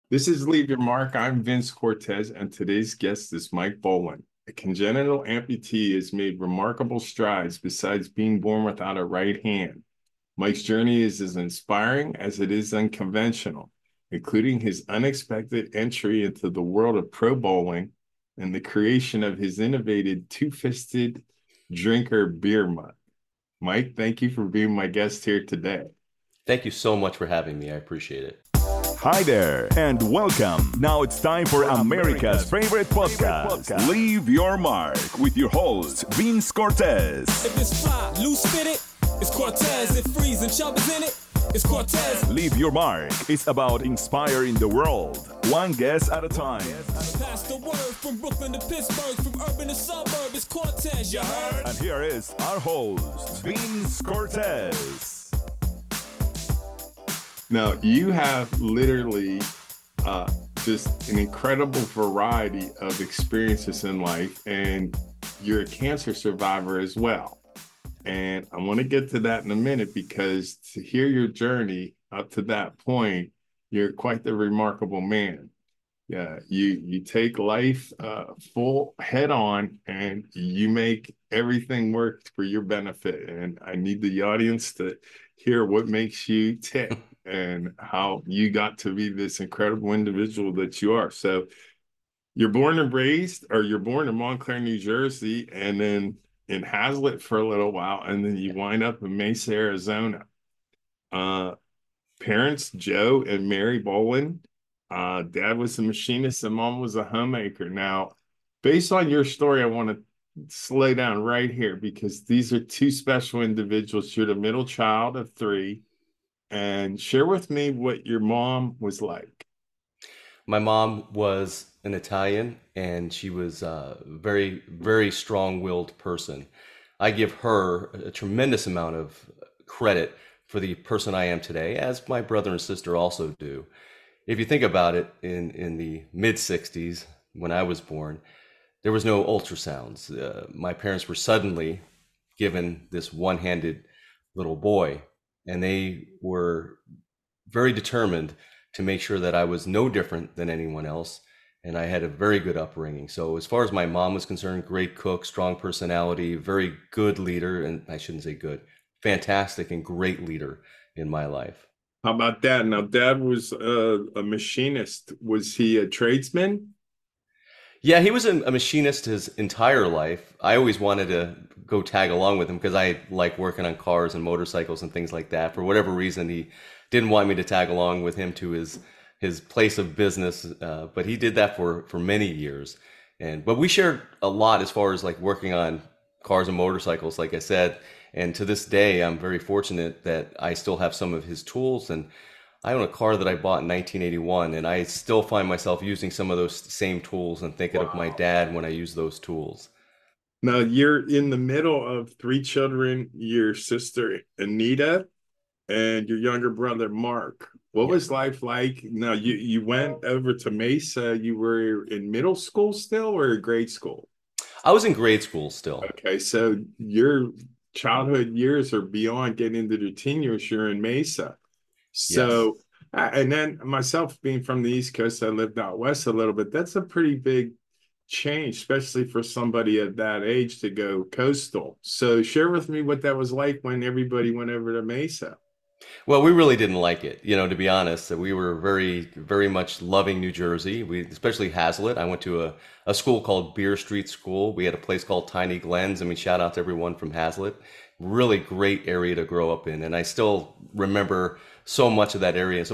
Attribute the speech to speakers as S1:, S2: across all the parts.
S1: This is Leave Your Mark. I'm Vince Cortez, and today's guest is Mike Bolin. A congenital amputee has made remarkable strides besides being born without a right hand. Mike's journey is as inspiring as it is unconventional, including his unexpected entry into the world of pro bowling and the creation of his innovative two-fisted drinker beer mug. Mike, thank you for being my guest here today.
S2: Thank you so much for having me. I appreciate it.
S3: Hi there, and welcome. Now it's time for America's favorite podcast, Leave Your Mark, with your host, Vince Cortez.
S4: If it's fly, loose fitted, it's Cortez. If freeze and chub is in it, it's Cortez.
S3: Leave Your Mark is about inspiring the world, one guest at a time.
S4: Pass the word from Brooklyn to Pittsburgh, from urban to suburb, it's Cortez, you heard?
S3: And here is our host, Vince Cortez.
S1: Now, you have literally just an incredible variety of experiences in life, and you're a cancer survivor as well. And I want to get to that in a minute, because to hear your journey up to that point, you're quite the remarkable man. Yeah, you take life full head on, and you make everything work for your benefit. And I need the audience to hear what makes you tick and how you got to be this incredible individual that you are. So you're born in Montclair, New Jersey, and then in Hazlet for a little while, and then you wind up in Mesa, Arizona. Parents, Joe and Mary Bolin. Dad was a machinist and mom was a homemaker. Now, based on your story, I want to slow down right here, because these are two special individuals. You're the middle child of three. And share with me what your mom was like.
S2: My mom was an Italian, and she was a very, very strong-willed person. I give her a tremendous amount of credit for the person I am today, as my brother and sister also do. If you think about it, in the mid-'60s, when I was born, there was no ultrasounds. My parents were suddenly given this one-handed little boy, and they were very determined to make sure that I was no different than anyone else. And I had a very good upbringing. So as far as my mom was concerned, great cook, strong personality, very good leader. And I shouldn't say good, fantastic and great leader in my life.
S1: How about that? Now, Dad was a machinist. Was he a tradesman?
S2: Yeah, he was a machinist his entire life. I always wanted to go tag along with him because I like working on cars and motorcycles and things like that. For whatever reason, he didn't want me to tag along with him to his place of business, but he did that for many years. But we shared a lot as far as like working on cars and motorcycles, like I said. And to this day, I'm very fortunate that I still have some of his tools, and I own a car that I bought in 1981, and I still find myself using some of those same tools and thinking of my dad when I use those tools.
S1: Now, you're in the middle of three children, your sister Anita and your younger brother Mark. What
S2: Yeah.
S1: was life like? Now, you went over to Mesa. You were in middle school still, or grade school?
S2: I was in grade school still.
S1: Okay, so your childhood years are beyond getting into the teen years. You're in Mesa.
S2: Yes.
S1: So, and then myself being from the East Coast, I lived out west a little bit. That's a pretty big change, especially for somebody at that age to go coastal. So, share with me what that was like when everybody went over to Mesa.
S2: Well, we really didn't like it, to be honest. We were very, very much loving New Jersey. Especially Hazlet. I went to a school called Beer Street School. We had a place called Tiny Glens. I mean, shout out to everyone from Hazlet. Really great area to grow up in. And I still remember so much of that area and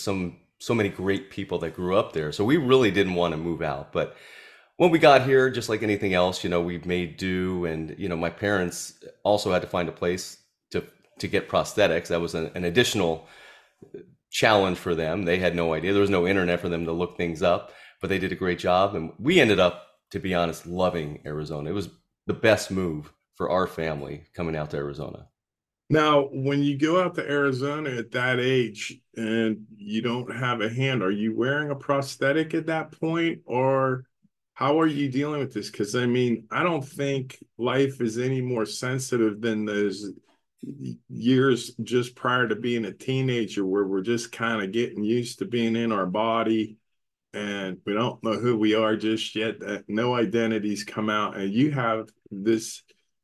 S2: so many great people that grew up there. So we really didn't want to move out. But when we got here, just like anything else, we made do. And, my parents also had to find a place to get prosthetics. That was an additional challenge for them. They had no idea. There was no internet for them to look things up, but they did a great job. And we ended up, to be honest, loving Arizona. It was the best move for our family coming out to Arizona.
S1: Now, when you go out to Arizona at that age and you don't have a hand, are you wearing a prosthetic at that point, or how are you dealing with this? Because I mean, I don't think life is any more sensitive than those years just prior to being a teenager, where we're just kind of getting used to being in our body. and we don't know who we are just yet. No identities come out, and you have this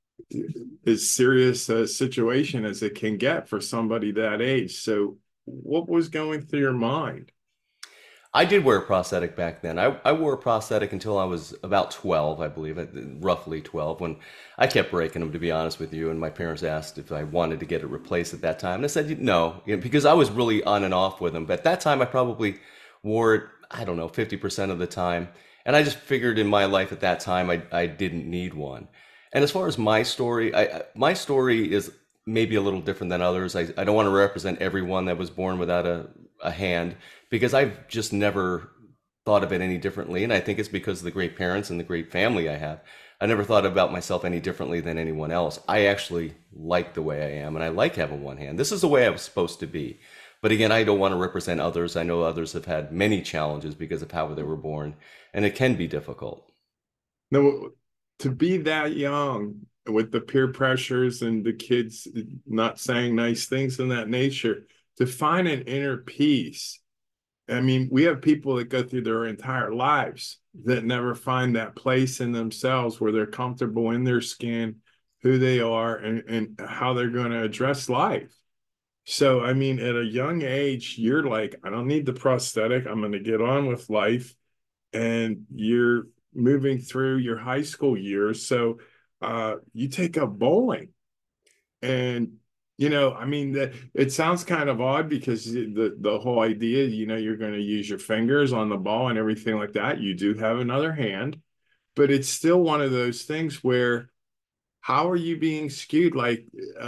S1: as serious a situation as it can get for somebody that age. So, what was going through your mind?
S2: I did wear a prosthetic back then. I wore a prosthetic until I was about 12, I believe, roughly 12, when I kept breaking them, to be honest with you. And my parents asked if I wanted to get it replaced at that time. And I said, no, because I was really on and off with them. But at that time, I probably wore it, I don't know, 50% of the time. And I just figured in my life at that time, I didn't need one. And as far as my story is maybe a little different than others. I don't want to represent everyone that was born without a hand, because I've just never thought of it any differently. And I think it's because of the great parents and the great family I have. I never thought about myself any differently than anyone else. I actually like the way I am, and I like having one hand. This is the way I was supposed to be. But again, I don't want to represent others. I know others have had many challenges because of how they were born, and it can be difficult.
S1: No, to be that young with the peer pressures and the kids not saying nice things in that nature, to find an inner peace. I mean, we have people that go through their entire lives that never find that place in themselves where they're comfortable in their skin, who they are, and how they're going to address life. So, I mean, at a young age, you're like, I don't need the prosthetic. I'm going to get on with life. And you're moving through your high school years. So you take up bowling. And, I mean, it sounds kind of odd because the whole idea, you're going to use your fingers on the ball and everything like that. You do have another hand, but it's still one of those things where how are you being skewed? Like,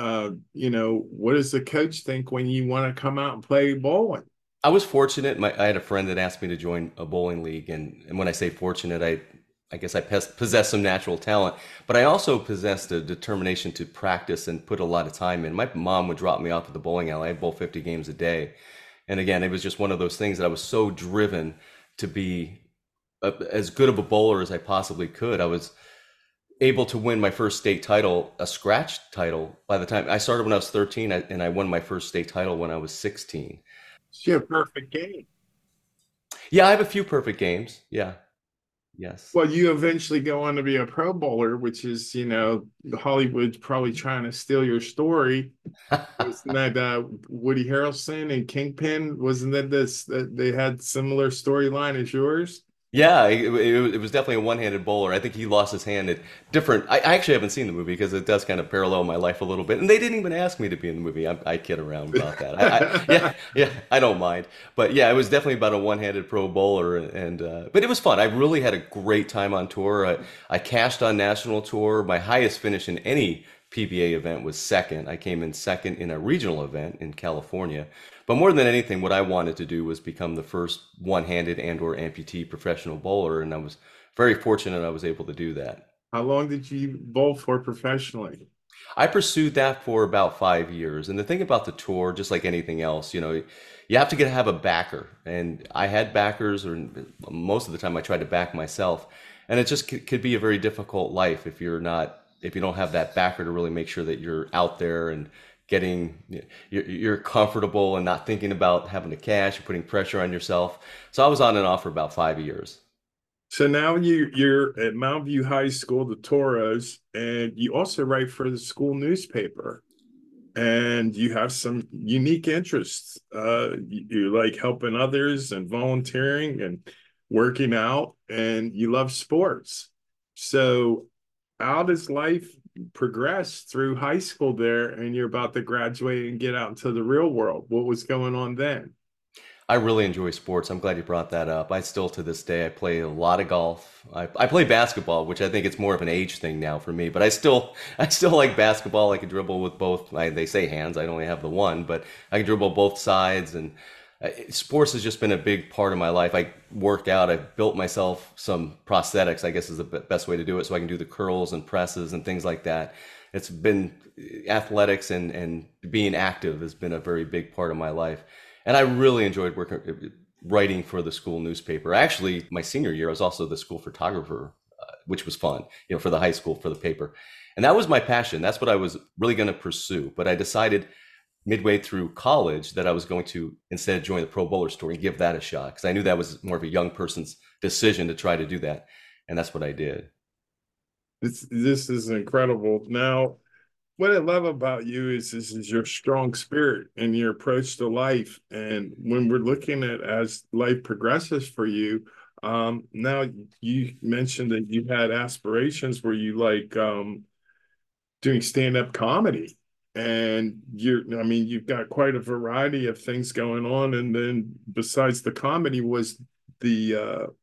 S1: what does the coach think when you want to come out and play bowling?
S2: I was fortunate. I had a friend that asked me to join a bowling league, and when I say fortunate, I guess I possess some natural talent, but I also possessed a determination to practice and put a lot of time in. My mom would drop me off at the bowling alley. I'd bowl 50 games a day, and again, it was just one of those things that I was so driven to be as good of a bowler as I possibly could. I was able to win my first state title, a scratch title, by the time I started when I was 13, and I won my first state title when I was 16.
S1: It's your perfect game.
S2: Yeah, I have a few perfect games. Yeah. Yes.
S1: Well, you eventually go on to be a pro bowler, which is, Hollywood's probably trying to steal your story. Wasn't that Woody Harrelson and Kingpin? Wasn't that they had similar storyline as yours?
S2: Yeah, it was definitely a one-handed bowler. I think he lost his hand at different. I actually haven't seen the movie because it does kind of parallel my life a little bit. And they didn't even ask me to be in the movie. I kid around about that. Yeah, I don't mind. But yeah, it was definitely about a one-handed pro bowler, and but it was fun. I really had a great time on tour. I cashed on national tour. My highest finish in any PBA event was second. I came in second in a regional event in California. But more than anything, what I wanted to do was become the first one-handed and or amputee professional bowler, and I was very fortunate I was able to do that.
S1: How long did you bowl for professionally?
S2: I pursued that for about 5 years. And the thing about the tour, just like anything else, you have to have a backer. And I had backers, or most of the time I tried to back myself. And it just could be a very difficult life if you don't have that backer to really make sure that you're out there and you're comfortable and not thinking about having to cash or putting pressure on yourself. So I was on and off for about 5 years.
S1: So now you're at Mount View High School, the Toros, and you also write for the school newspaper. And you have some unique interests. You like helping others and volunteering and working out, and you love sports. So how does life progress through high school there, and you're about to graduate and get out into the real world? What was going on then?
S2: I really enjoy sports. I'm glad you brought that up. I still, to this day, I play a lot of golf. I play basketball, which I think it's more of an age thing now for me. But I still like basketball. I can dribble with both. They say hands. I only have the one, but I can dribble both sides. And sports has just been a big part of my life. I work out. I've built myself some prosthetics, I guess is the best way to do it, so I can do the curls and presses and things like that. It's been athletics and being active has been a very big part of my life. And I really enjoyed writing for the school newspaper. Actually, my senior year, I was also the school photographer, which was fun, for the high school, for the paper. And that was my passion. That's what I was really going to pursue. But I decided midway through college that I was going to instead join the Pro Bowler Store and give that a shot, because I knew that was more of a young person's decision to try to do that. And that's what I did.
S1: This is incredible. Now, what I love about you is your strong spirit and your approach to life. And when we're looking at as life progresses for you, now you mentioned that you had aspirations where you like doing stand-up comedy. And I mean, you've got quite a variety of things going on. And then besides the comedy was the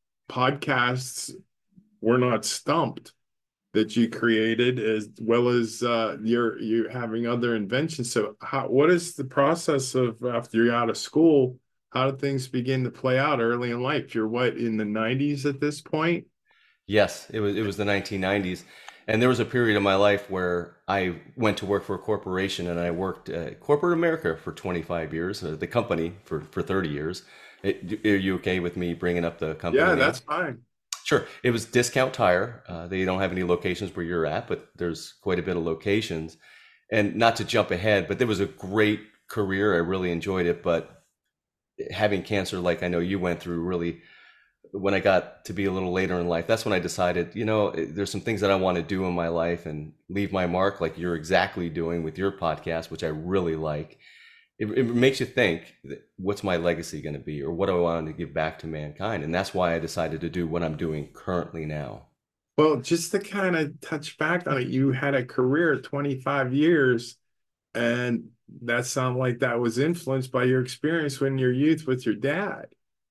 S1: podcasts We're Not Stumped that you created, as well as you're having other inventions. So what is the process of after you're out of school? How do things begin to play out early in life? You're what, in the 90s at this point?
S2: Yes, it was the 1990s. And there was a period in my life where I went to work for a corporation, and I worked corporate America for 25 years, the company for 30 years. Are you okay with me bringing up the company
S1: Yeah,
S2: name?
S1: that's fine.
S2: Sure. It was Discount Tire. They don't have any locations where you're at, but there's quite a bit of locations. And not to jump ahead, but there was a great career. I really enjoyed it. But having cancer, like I know you went through, really, when I got to be a little later in life, that's when I decided, there's some things that I want to do in my life and leave my mark, like you're exactly doing with your podcast, which I really like. It makes you think, what's my legacy going to be, or what do I want to give back to mankind? And that's why I decided to do what I'm doing currently now.
S1: Well, just to kind of touch back on it, you had a career of 25 years, and that sounded like that was influenced by your experience when your youth with your dad.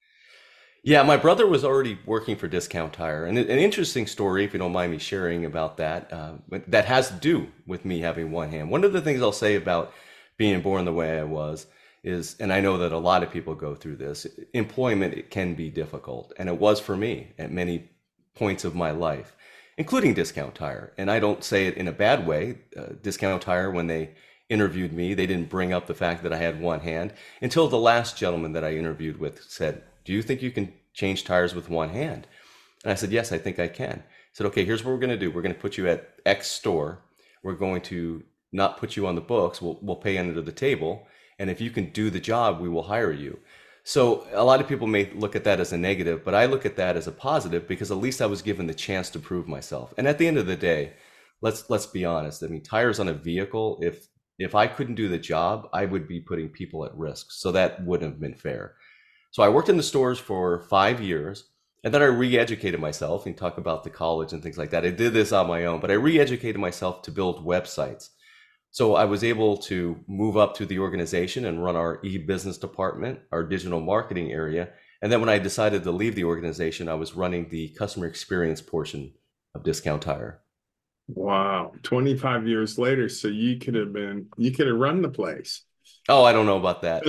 S2: Yeah, my brother was already working for Discount Tire. And an interesting story, if you don't mind me sharing about that, that has to do with me having one hand. One of the things I'll say about being born the way I was is, and I know that a lot of people go through this, employment, it can be difficult. And it was for me at many points of my life, including Discount Tire. And I don't say it in a bad way. Discount Tire, when they interviewed me, they didn't bring up the fact that I had one hand until the last gentleman that I interviewed with said, "Do you think you can change tires with one hand?" And I said, "Yes, I think I can." I said, "Okay, here's what we're going to do. We're going to put you at X store. We're going to not put you on the books. We'll pay under the table. And if you can do the job, we will hire you." So a lot of people may look at that as a negative, but I look at that as a positive, because at least I was given the chance to prove myself. And at the end of the day, let's be honest. I mean, tires on a vehicle, if I couldn't do the job, I would be putting people at risk. So that wouldn't have been fair. So I worked in the stores for 5 years, and then I re-educated myself. And talk about the college and things like that. I did this on my own, but I re-educated myself to build websites. So I was able to move up to the organization and run our e-business department, our digital marketing area. And then when I decided to leave the organization, I was running the customer experience portion of Discount Tire.
S1: Wow, 25 years later, so you could have run the place.
S2: Oh, I don't know about that.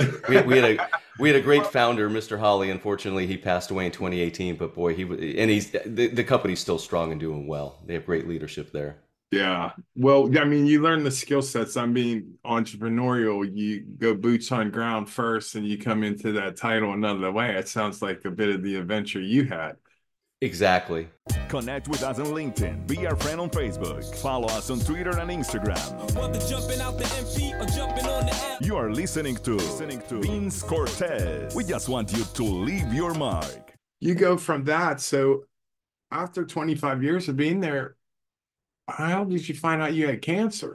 S2: We had a great founder, Mr. Holly. Unfortunately, he passed away in 2018. But boy, the company's still strong and doing well. They have great leadership there.
S1: Yeah. Well, I mean, you learn the skill sets. I mean, entrepreneurial, you go boots on ground first and you come into that title another way. It sounds like a bit of the adventure you had.
S2: Exactly.
S3: Connect with us on LinkedIn. Be our friend on Facebook. Follow us on Twitter and Instagram.
S4: Whether jumping out the MP or jumping on the app.
S3: You are listening to Vince Cortez. We just want you to leave your mark.
S1: You go from that. So after 25 years of being there, how did you find out you had cancer?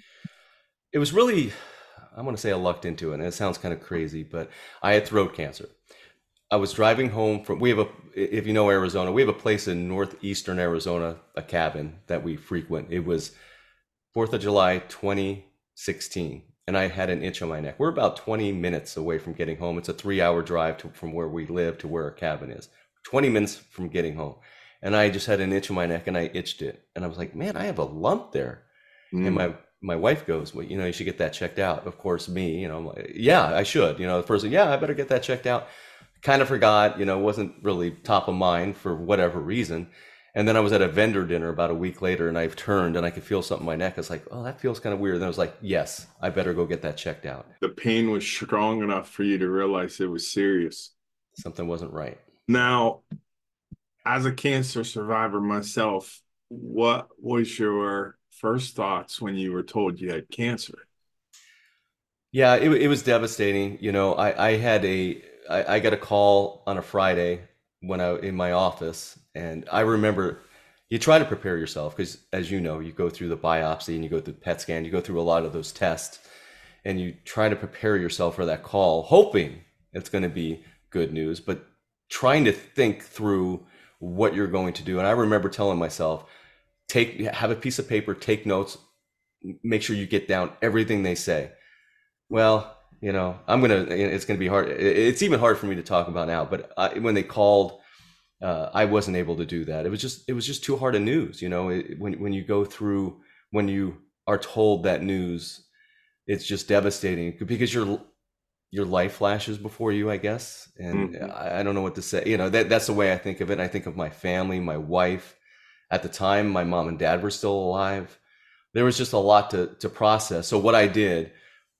S2: It was really, I'm going to say I lucked into it, and it sounds kind of crazy, but I had throat cancer. I was driving home from, if you know Arizona, we have a place in northeastern Arizona, a cabin that we frequent. It was 4th of July, 2016, and I had an itch on my neck. We're about 20 minutes away from getting home. It's a 3-hour drive from where we live to where our cabin is. 20 minutes from getting home. And I just had an itch on my neck, and I itched it. And I was like, man, I have a lump there. And my wife goes, well, you should get that checked out. Of course, me, I'm like, yeah, I should. The first thing, yeah, I better get that checked out. Kind of forgot, wasn't really top of mind for whatever reason. And then I was at a vendor dinner about a week later, and I've turned and I could feel something in my neck. I was like, oh, that feels kind of weird. And I was like, yes, I better go get that checked out.
S1: The pain was strong enough for you to realize it was serious.
S2: Something wasn't right.
S1: Now, as a cancer survivor myself, what was your first thoughts when you were told you had cancer?
S2: Yeah, it was devastating. You know, I got a call on a Friday when I in my office, and I remember you try to prepare yourself because, as you know, you go through the biopsy and you go through the PET scan, you go through a lot of those tests, and you try to prepare yourself for that call, hoping it's going to be good news, but trying to think through what you're going to do. And I remember telling myself, have a piece of paper, take notes, make sure you get down everything they say. Well, you know, it's gonna be hard. It's even hard for me to talk about now, but when they called, I wasn't able to do that. It was just too hard a news. You know, when you go through, when you are told that news, it's just devastating because your life flashes before you, I guess. And
S1: Mhm.
S2: I don't know what to say. You know, that's the way I think of it. I think of my family, my wife. At the time, my mom and dad were still alive. There was just a lot to process. So what I did,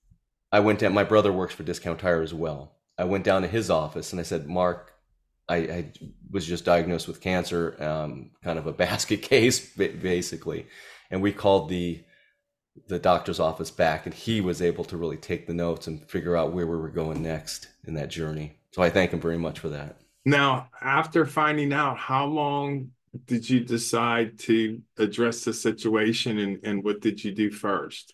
S2: I went down. My brother works for Discount Tire as well. I went down to his office and I said, Mark, I was just diagnosed with cancer, kind of a basket case, basically. And we called the doctor's office back, and he was able to really take the notes and figure out where we were going next in that journey. So I thank him very much for that.
S1: Now, after finding out, how long did you decide to address the situation and what did you do first?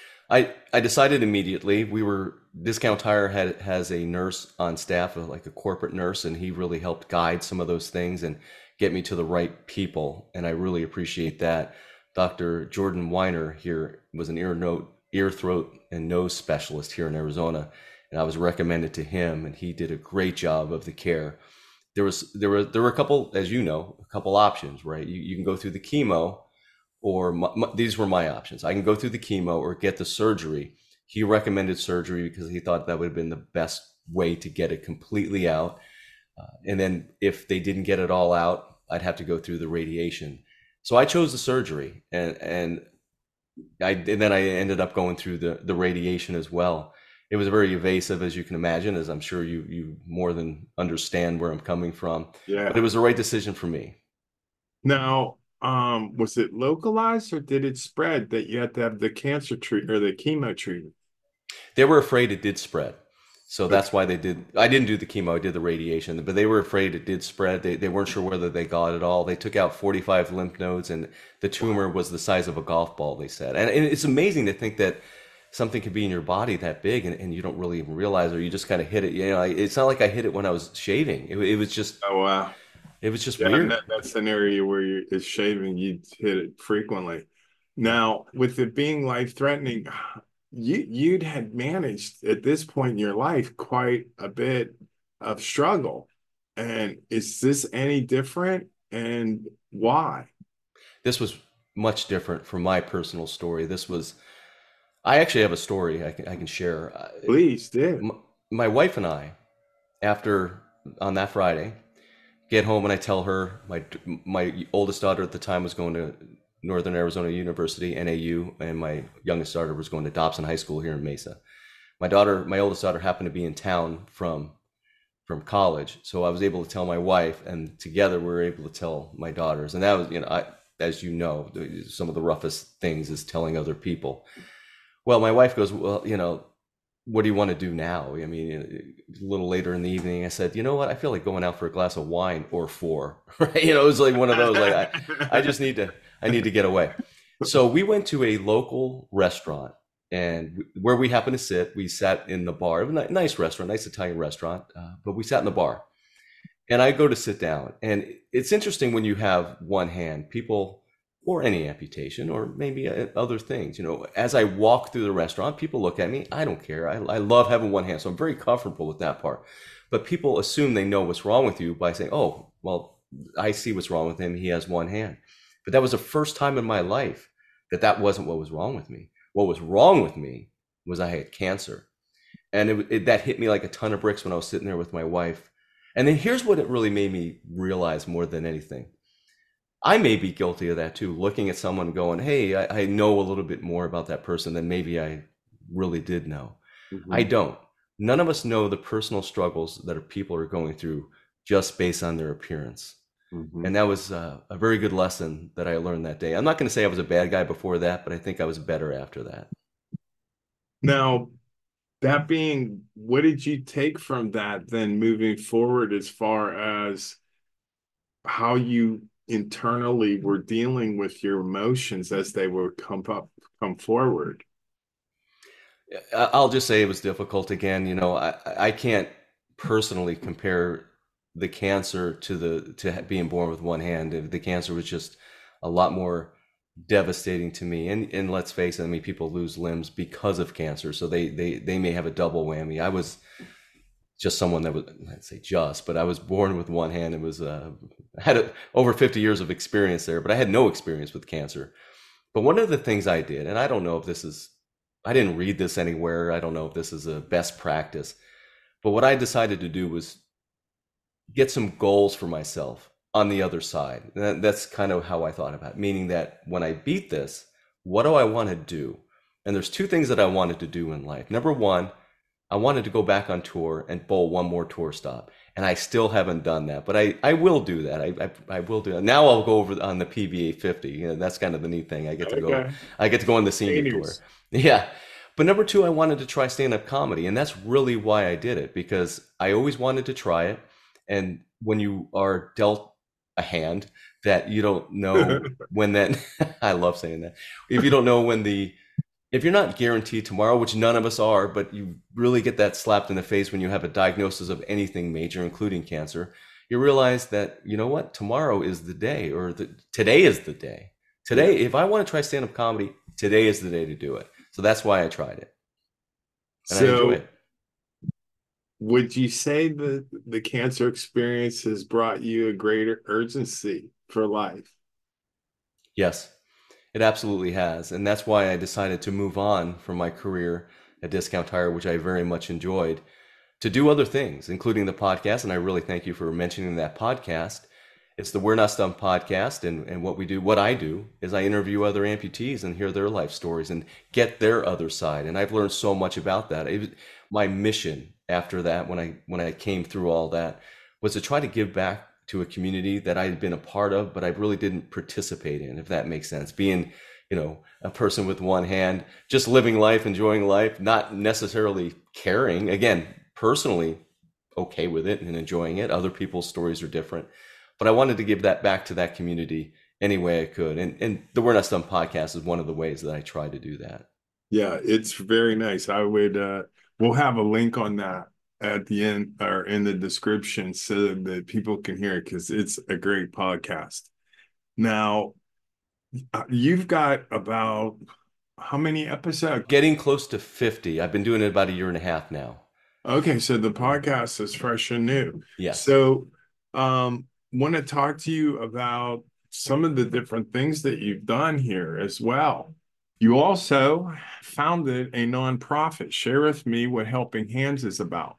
S2: I decided immediately. Discount Tire has a nurse on staff, like a corporate nurse, and he really helped guide some of those things and get me to the right people. And I really appreciate that. Dr. Jordan Weiner here was an ear, throat, and nose specialist here in Arizona, and I was recommended to him, and he did a great job of the care. There were a couple, as you know, a couple options, right? You can go through the chemo, or these were my options. I can go through the chemo or get the surgery. He recommended surgery because he thought that would have been the best way to get it completely out. And then if they didn't get it all out, I'd have to go through the radiation. So I chose the surgery, and then I ended up going through the radiation as well. It was very evasive, as you can imagine, as I'm sure you more than understand where I'm coming from. But
S1: Yeah.
S2: it was the right decision for me.
S1: Now, was it localized or did it spread that you had to have the cancer treat or the chemo treatment?
S2: They were afraid it did spread. So
S1: Okay.
S2: that's why I didn't do the chemo, I did the radiation, but they were afraid it did spread. They weren't sure whether they got it all. They took out 45 lymph nodes and the tumor was the size of a golf ball, they said. And it's amazing to think that something could be in your body that big and you don't really even realize, or you just kind of hit it. You know, it's not like I hit it when I was shaving.
S1: Oh, wow.
S2: It was just
S1: Yeah, and
S2: weird.
S1: that's an area where it's shaving, you hit it frequently. Now, with it being life-threatening, you'd had managed at this point in your life quite a bit of struggle. And is this any different? And why?
S2: This was much different from my personal story. I actually have a story I can share.
S1: Please do.
S2: My wife and I, after on that Friday, get home and I tell her my oldest daughter at the time was going to Northern Arizona University, NAU, and my youngest daughter was going to Dobson High School here in Mesa. My oldest daughter happened to be in town from college, so I was able to tell my wife, and together we were able to tell my daughters. And that was, as you know, some of the roughest things is telling other people. Well, my wife goes, well, what do you want to do now? I mean, a little later in the evening, I said, you know what? I feel like going out for a glass of wine or four, right? It was like one of those, like, I need to get away. So we went to a local restaurant, and where we happened to sit, we sat in the bar. It was a nice restaurant, nice Italian restaurant, but we sat in the bar. And I go to sit down, and it's interesting when you have one hand, people, or any amputation, or maybe other things. As I walk through the restaurant, people look at me. I don't care. I love having one hand, so I'm very comfortable with that part. But people assume they know what's wrong with you by saying, "Oh, well, I see what's wrong with him. He has one hand." But that was the first time in my life that wasn't what was wrong with me. What was wrong with me was I had cancer, and that hit me like a ton of bricks when I was sitting there with my wife. And then here's what it really made me realize more than anything. I may be guilty of that too, looking at someone going, hey, I know a little bit more about that person than maybe I really did know.
S1: Mhm.
S2: I don't. None of us know the personal struggles that people are going through just based on their appearance.
S1: Mhm.
S2: And that was a very good lesson that I learned that day. I'm not going to say I was a bad guy before that, but I think I was better after that.
S1: Now, That being, what did you take from that then moving forward as far as how you internally were dealing with your emotions as they would come forward?
S2: I'll just say it was difficult again. I can't personally compare the cancer to being born with one hand. The cancer was just a lot more devastating to me. And let's face it, I mean, people lose limbs because of cancer, so they may have a double whammy. I was just someone that was, I'd say just, but I was born with one hand and had over 50 years of experience there, but I had no experience with cancer. But one of the things I did, and I don't know if I didn't read this anywhere. I don't know if this is a best practice, but what I decided to do was get some goals for myself on the other side. That's kind of how I thought about it, meaning that when I beat this, what do I want to do? And there's two things that I wanted to do in life. Number one, I wanted to go back on tour and bowl one more tour stop. And I still haven't done that, but I will do that. I will do that. Now I'll go over on the PBA 50. That's kind of the neat thing. I get to go on the senior tour. Yeah. But number two, I wanted to try stand-up comedy. And that's really why I did it, because I always wanted to try it. And when you are dealt a hand that you don't know when that, I love saying that. If you don't know if you're not guaranteed tomorrow, which none of us are, but you really get that slapped in the face when you have a diagnosis of anything major, including cancer, you realize that, you know what, tomorrow is the day, or today is the day. Today, if I want to try stand-up comedy, today is the day to do it. So that's why I tried it. And I enjoy it.
S1: Would you say that the cancer experience has brought you a greater urgency for life?
S2: Yes. It absolutely has. And that's why I decided to move on from my career at Discount Tire, which I very much enjoyed, to do other things, including the podcast. And I really thank you for mentioning that podcast. It's the We're Not Stumped podcast. And what I do is I interview other amputees and hear their life stories and get their other side. And I've learned so much about that. My mission after that, when I came through all that, was to try to give back to a community that I had been a part of, but I really didn't participate in, if that makes sense. Being, a person with one hand, just living life, enjoying life, not necessarily caring. Again, personally, okay with it and enjoying it. Other people's stories are different, but I wanted to give that back to that community any way I could. And the We're Not Stumped podcast is one of the ways that I try to do that.
S1: Yeah, it's very nice. We'll have a link on that at the end or in the description so that people can hear it, because it's a great podcast. Now, you've got about how many episodes?
S2: Getting close to 50. I've been doing it about a year and a half now.
S1: Okay, so the podcast is fresh and new.
S2: Yes.
S1: So, want to talk to you about some of the different things that you've done here as well. You also founded a nonprofit. Share with me what Helping Hands is about.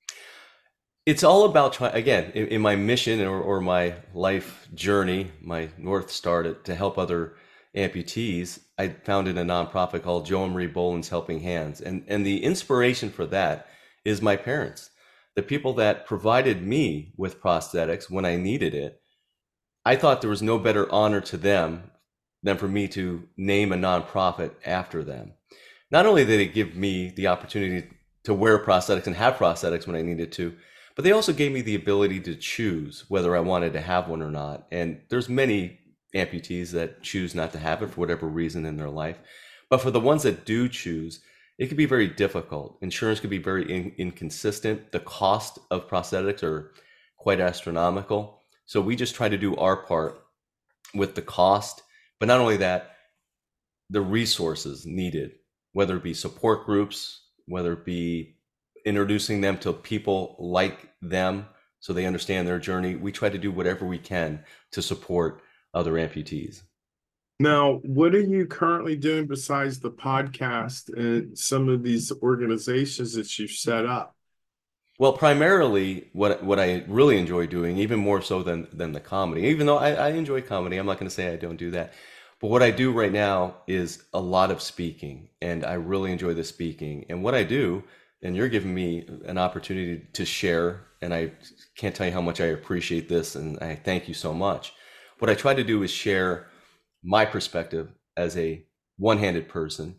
S2: It's all about again, in my mission or my life journey, my North Star to help other amputees, I founded a nonprofit called Joe and Marie Boland's Helping Hands. And the inspiration for that is my parents, the people that provided me with prosthetics when I needed it. I thought there was no better honor to them than for me to name a nonprofit after them. Not only did it give me the opportunity to wear prosthetics and have prosthetics when I needed to, but they also gave me the ability to choose whether I wanted to have one or not. And there's many amputees that choose not to have it for whatever reason in their life. But for the ones that do choose, it can be very difficult. Insurance can be very inconsistent. The cost of prosthetics are quite astronomical. So we just try to do our part with the cost, but not only that, the resources needed, whether it be support groups, whether it be introducing them to people like them so they understand their journey. We try to do whatever we can to support other amputees.
S1: Now, what are you currently doing besides the podcast and some of these organizations that you've set up?
S2: Well, primarily what I really enjoy doing, even more so than the comedy, even though I enjoy comedy, I'm not going to say I don't do that. But what I do right now is a lot of speaking, and I really enjoy the speaking. And what I do, and you're giving me an opportunity to share, and I can't tell you how much I appreciate this, and I thank you so much. What I try to do is share my perspective as a one-handed person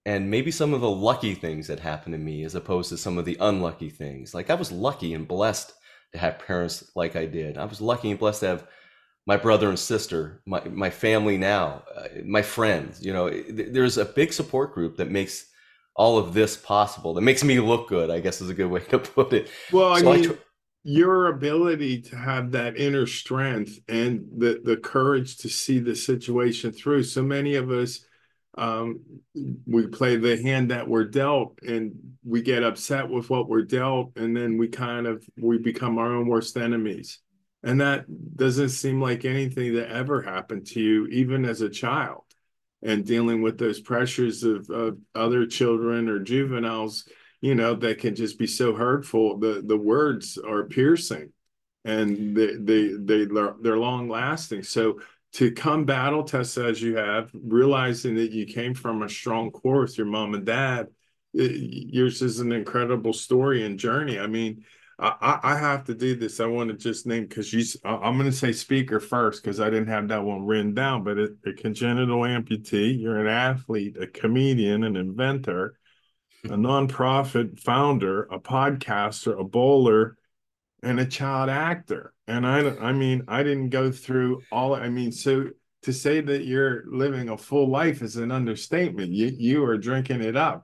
S2: and maybe some of the lucky things that happened to me as opposed to some of the unlucky things. Like I was lucky and blessed to have parents like I did. I was lucky and blessed to have my brother and sister, my family now, my friends. There's a big support group that makes all of this possible, that makes me look good, I guess is a good way to put it.
S1: Well, your ability to have that inner strength and the courage to see the situation through. So many of us, we play the hand that we're dealt, and we get upset with what we're dealt, and then we become our own worst enemies. And that doesn't seem like anything that ever happened to you, even as a child, and dealing with those pressures of other children or juveniles, that can just be so hurtful. The words are piercing, and they're long lasting. So to come battle test as you have, realizing that you came from a strong core with your mom and dad, yours is an incredible story and journey. I mean, I have to do this. I want to just name, because I'm going to say speaker first because I didn't have that one written down, but a congenital amputee, you're an athlete, a comedian, an inventor, a nonprofit founder, a podcaster, a bowler, and a child actor. And I mean, I didn't go through all. I mean, so to say that you're living a full life is an understatement. You are drinking it up,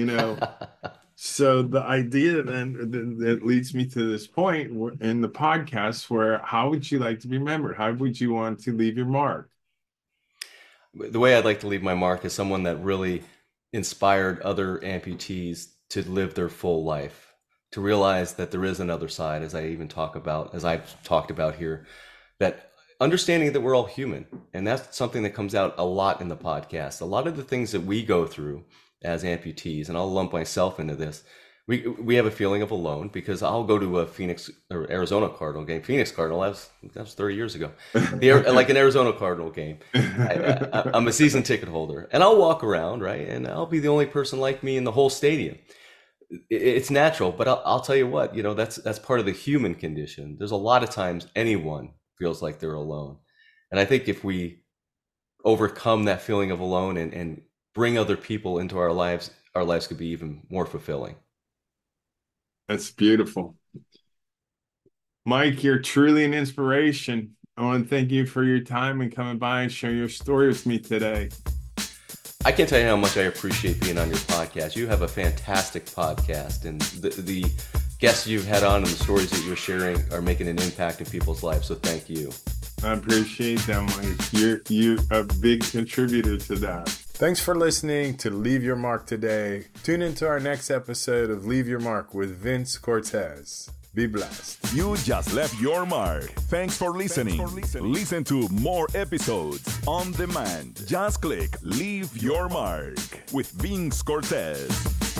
S1: So the idea then that leads me to this point in the podcast where, how would you like to be remembered? How would you want to leave your mark?
S2: The way I'd like to leave my mark is someone that really inspired other amputees to live their full life, to realize that there is another side, as I've talked about here, that understanding that we're all human. And that's something that comes out a lot in the podcast. A lot of the things that we go through as amputees, and I'll lump myself into this, we have a feeling of alone, because I'll go to a Phoenix or Arizona Cardinal game. Phoenix Cardinal, that was 30 years ago. Like an Arizona Cardinal game. I'm a season ticket holder, and I'll walk around, right, and I'll be the only person like me in the whole stadium. It's natural, but I'll tell you what, that's part of the human condition. There's a lot of times anyone feels like they're alone, and I think if we overcome that feeling of alone and bring other people into our lives could be even more fulfilling.
S1: That's beautiful. Mike, you're truly an inspiration. I want to thank you for your time and coming by and sharing your story with me today.
S2: I can't tell you how much I appreciate being on your podcast. You have a fantastic podcast, and the guests you've had on and the stories that you're sharing are making an impact in people's lives. So thank you.
S1: I appreciate that, Mike. You're a big contributor to that. Thanks for listening to Leave Your Mark today. Tune into our next episode of Leave Your Mark with Vince Cortez. Be blessed.
S3: You just left your mark. Thanks for listening. Listen to more episodes on demand. Just click Leave Your Mark with Vince Cortez.